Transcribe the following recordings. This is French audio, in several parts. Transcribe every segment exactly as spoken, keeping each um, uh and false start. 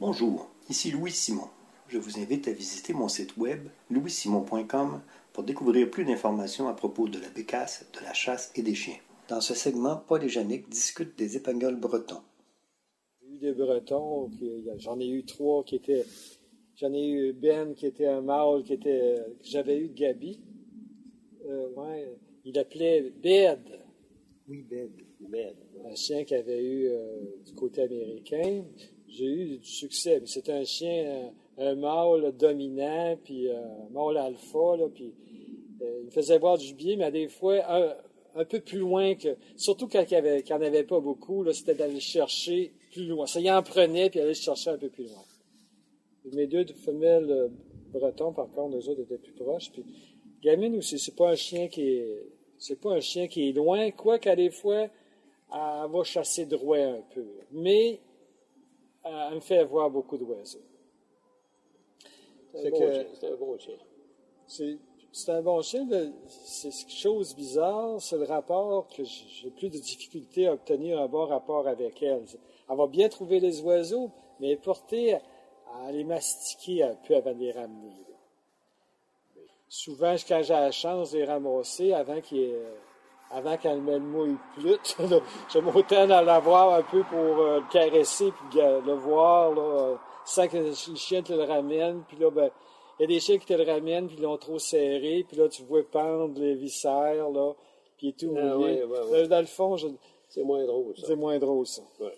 Bonjour, ici Louis Simon. Je vous invite à visiter mon site web louis simon point com pour découvrir plus d'informations à propos de la bécasse, de la chasse et des chiens. Dans ce segment, Paul et Jannick discutent des épagnols bretons. J'ai eu des bretons, j'en ai eu trois qui étaient... J'en ai eu Ben qui était un mâle qui était, que j'avais eu de Gabi. Euh, ouais, il l'appelait Bed. Oui, Bed. Bed. Un chien qu'il avait eu euh, du côté américain. J'ai eu du succès. Mais c'était un chien, un, un mâle dominant, puis euh, un mâle alpha, là, puis euh, il me faisait boire du biais, mais à des fois un, un peu plus loin que... Surtout quand il n'y avait, en avait pas beaucoup, là, c'était d'aller chercher plus loin. Ça y en prenait, puis aller chercher un peu plus loin. Mes deux femelles euh, bretons, par contre, eux autres étaient plus proches. Puis Gamine aussi, c'est pas un chien qui est, c'est pas un chien qui est loin, quoi qu'à des fois, elle va chasser droit un peu. Mais elle me fait voir beaucoup d'oiseaux. C'est un, bon c'est un bon chien. C'est, c'est un bon chien. Mais c'est quelque chose de bizarre, c'est le rapport que j'ai plus de difficulté à obtenir un bon rapport avec elle. Elle va bien trouver les oiseaux, mais elle est portée à à les mastiquer un peu avant de les ramener. Là. Souvent, quand j'ai la chance de les ramasser, avant qu'il avant qu'elle me le mouille plus, je m'autant à l'avoir un peu pour euh, le caresser puis le voir, là, sans que le chien te le ramène. Puis là, ben, il y a des chiens qui te le ramènent, puis ils l'ont trop serré, puis là, tu vois pendre les viscères, là, puis il est tout mouillé. Ah, ouais, ouais, ouais. Dans le fond, je... c'est moins drôle, ça. C'est moins drôle, ça. Ouais.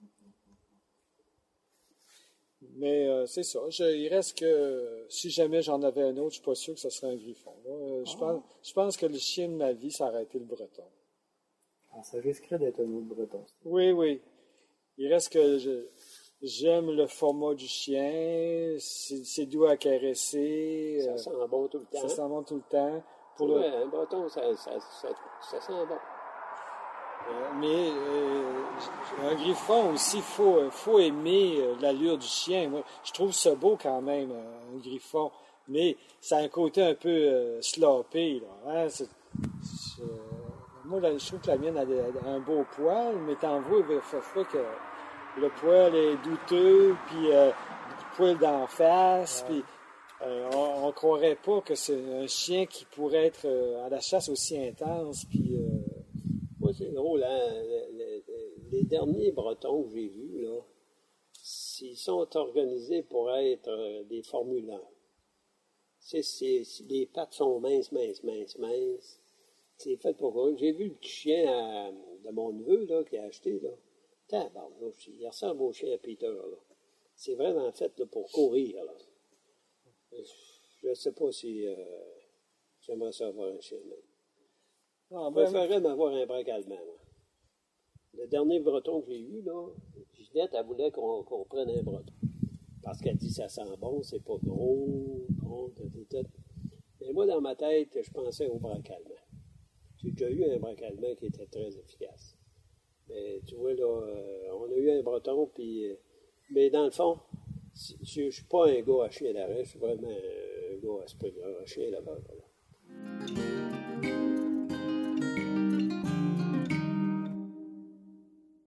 Mais euh, c'est ça. Je, il reste que si jamais j'en avais un autre, je suis pas sûr que ce serait un griffon. Euh, je, ah. pense, je pense que le chien de ma vie, ça aurait été le breton. Ah, ça risquerait d'être un autre breton. Oui, oui. Il reste que je, j'aime le format du chien. C'est, c'est doux à caresser. Ça sent bon tout le temps. Ça sent bon tout le temps. Pour le... un breton, ça, ça, ça, ça sent bon. Euh, mais euh, un griffon aussi, il faut, faut aimer euh, l'allure du chien. Moi, je trouve ça beau quand même, euh, un griffon. Mais ça a un côté un peu euh, sloppé. Là, hein? c'est, c'est, euh, moi, là, je trouve que la mienne a, a un beau poil, mais t'en vois, il faut que le poil est douteux, puis euh, beaucoup de poils d'en face, ouais. Puis euh, on, on croirait pas que c'est un chien qui pourrait être euh, à la chasse aussi intense, puis... Euh, Moi, c'est drôle, hein? Les, les, les derniers bretons que j'ai vus, là, ils sont organisés pour être euh, des Formule un. C'est, c'est, c'est, les pattes sont minces, minces, minces, minces. C'est fait pour eux. J'ai vu le petit chien à, de mon neveu, là, qui a acheté, là. Tabarnouche, il ressemble au chien à Peter, là. C'est vraiment fait, là, pour courir, là. Je ne sais pas si euh, j'aimerais ça avoir un chien, même. Non, je préférerais m'avoir un braque allemand. Moi. Le dernier breton que j'ai eu, là, Ginette, elle voulait qu'on, qu'on prenne un breton. Parce qu'elle dit ça sent bon, c'est pas gros, bon, tout, tout. Mais moi, dans ma tête, je pensais au braque allemand. J'ai déjà eu un braque allemand qui était très efficace. Mais tu vois, là, euh, on a eu un breton, puis... Euh, mais dans le fond, je ne suis pas un gars à chien d'arrêt, je suis vraiment un gars à, à chien d'arrêt.